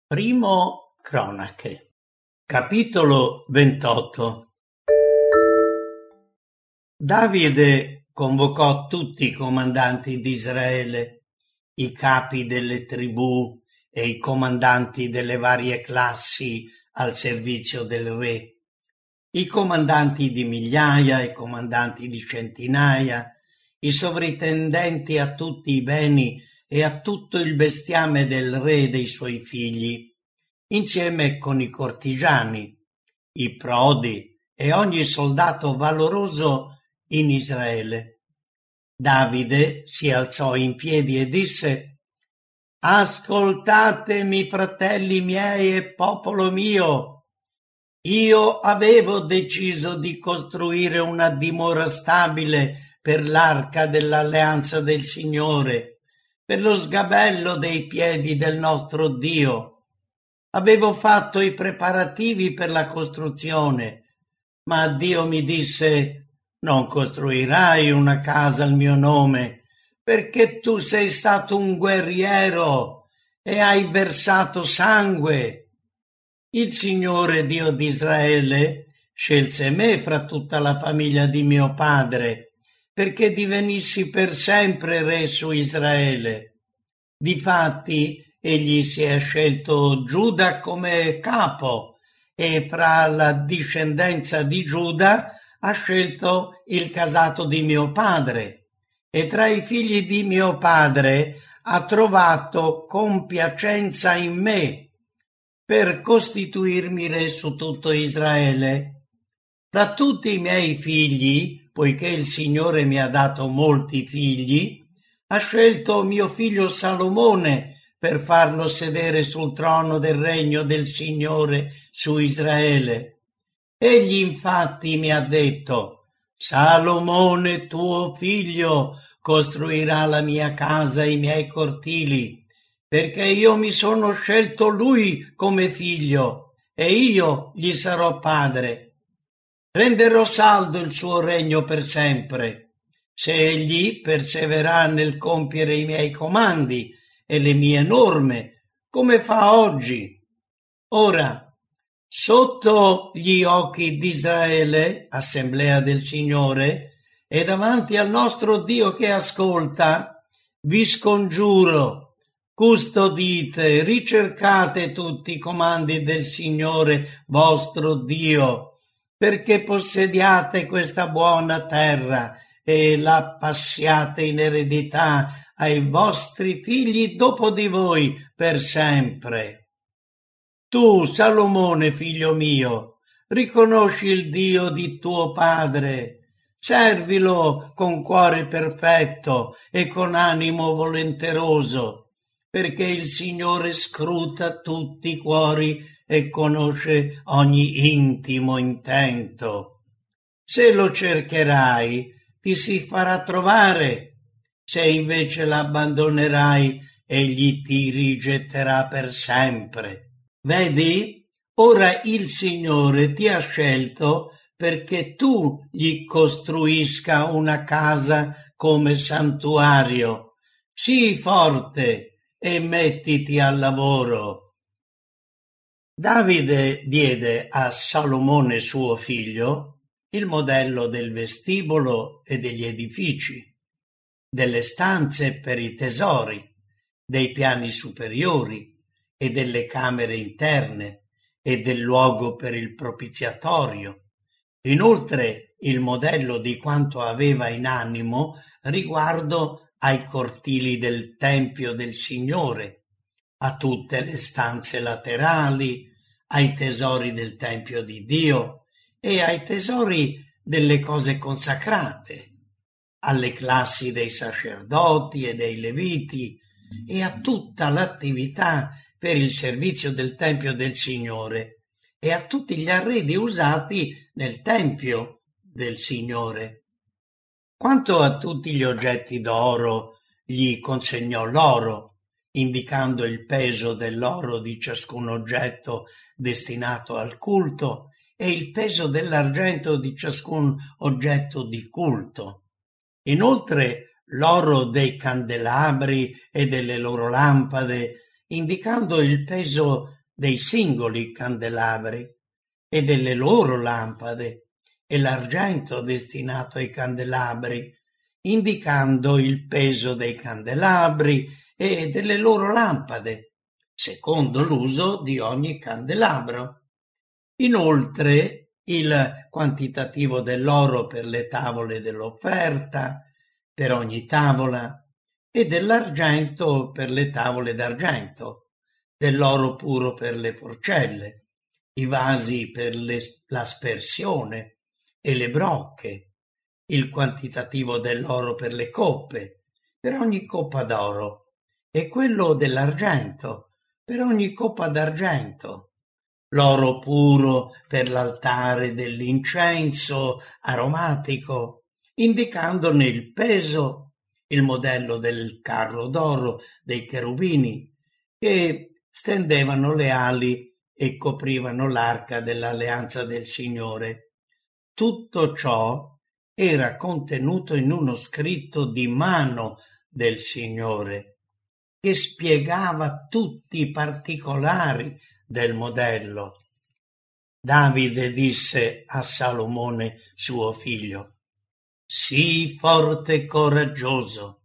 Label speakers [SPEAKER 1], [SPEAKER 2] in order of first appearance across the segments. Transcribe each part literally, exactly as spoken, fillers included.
[SPEAKER 1] Primo Cronache, capitolo ventotto. Davide convocò tutti i comandanti di Israele, i capi delle tribù e i comandanti delle varie classi al servizio del re, i comandanti di migliaia, i comandanti di centinaia, i sovrintendenti a tutti i beni e a tutto il bestiame del re e dei suoi figli, insieme con i cortigiani, i prodi e ogni soldato valoroso in Israele. Davide si alzò in piedi e disse: «Ascoltatemi, fratelli miei e popolo mio! Io avevo deciso di costruire una dimora stabile per l'arca dell'alleanza del Signore, per lo sgabello dei piedi del nostro Dio. Avevo fatto i preparativi per la costruzione, ma Dio mi disse: non costruirai una casa al mio nome, perché tu sei stato un guerriero e hai versato sangue. Il Signore Dio di Israele scelse me fra tutta la famiglia di mio padre, perché divenissi per sempre re su Israele. Difatti, egli si è scelto Giuda come capo, e fra la discendenza di Giuda ha scelto il casato di mio padre, e tra i figli di mio padre ha trovato compiacenza in me, per costituirmi re su tutto Israele. Fra tutti i miei figli, poiché il Signore mi ha dato molti figli, ha scelto mio figlio Salomone per farlo sedere sul trono del regno del Signore su Israele. Egli infatti mi ha detto: Salomone tuo figlio costruirà la mia casa e i miei cortili, perché io mi sono scelto lui come figlio e io gli sarò padre. Renderò saldo il suo regno per sempre, se egli perseverà nel compiere i miei comandi e le mie norme, come fa oggi. Ora, sotto gli occhi di Israele, assemblea del Signore, e davanti al nostro Dio che ascolta, vi scongiuro: custodite, ricercate tutti i comandi del Signore vostro Dio, perché possediate questa buona terra e la passiate in eredità ai vostri figli dopo di voi per sempre. Tu, Salomone, figlio mio, riconosci il Dio di tuo padre, servilo con cuore perfetto e con animo volenteroso, perché il Signore scruta tutti i cuori e conosce ogni intimo intento. Se lo cercherai, ti si farà trovare; se invece l'abbandonerai, egli ti rigetterà per sempre. Vedi, ora il Signore ti ha scelto perché tu gli costruisca una casa come santuario. Sii forte e mettiti al lavoro. Davide diede a Salomone suo figlio il modello del vestibolo e degli edifici, delle stanze per i tesori, dei piani superiori e delle camere interne e del luogo per il propiziatorio. Inoltre il modello di quanto aveva in animo riguardo ai cortili del Tempio del Signore, a tutte le stanze laterali, ai tesori del Tempio di Dio e ai tesori delle cose consacrate, alle classi dei sacerdoti e dei leviti e a tutta l'attività per il servizio del Tempio del Signore e a tutti gli arredi usati nel Tempio del Signore. Quanto a tutti gli oggetti d'oro, gli consegnò l'oro, indicando il peso dell'oro di ciascun oggetto destinato al culto e il peso dell'argento di ciascun oggetto di culto. Inoltre l'oro dei candelabri e delle loro lampade indicando il peso dei singoli candelabri e delle loro lampade, e l'argento destinato ai candelabri, indicando il peso dei candelabri e delle loro lampade, secondo l'uso di ogni candelabro. Inoltre il quantitativo dell'oro per le tavole dell'offerta, per ogni tavola, e dell'argento per le tavole d'argento, dell'oro puro per le forcelle, i vasi per le, l'aspersione e le brocche, il quantitativo dell'oro per le coppe, per ogni coppa d'oro, e quello dell'argento, per ogni coppa d'argento, l'oro puro per l'altare dell'incenso aromatico, indicandone il peso, il modello del carro d'oro dei cherubini, che stendevano le ali e coprivano l'arca dell'alleanza del Signore. Tutto ciò era contenuto in uno scritto di mano del Signore, che spiegava tutti i particolari del modello. Davide disse a Salomone, suo figlio: «Sii forte e coraggioso,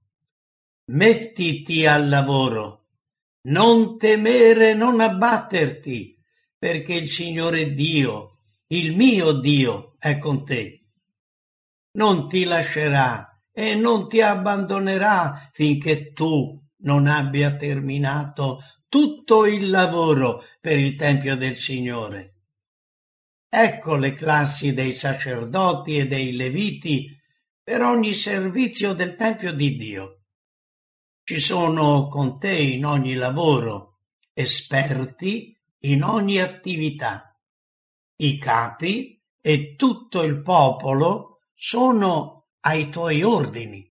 [SPEAKER 1] mettiti al lavoro, non temere, non abbatterti, perché il Signore Dio, il mio Dio, è con te. Non ti lascerà e non ti abbandonerà finché tu non abbia terminato tutto il lavoro per il Tempio del Signore». Ecco le classi dei sacerdoti e dei leviti per ogni servizio del Tempio di Dio. Ci sono con te in ogni lavoro, esperti in ogni attività. I capi e tutto il popolo sono ai tuoi ordini.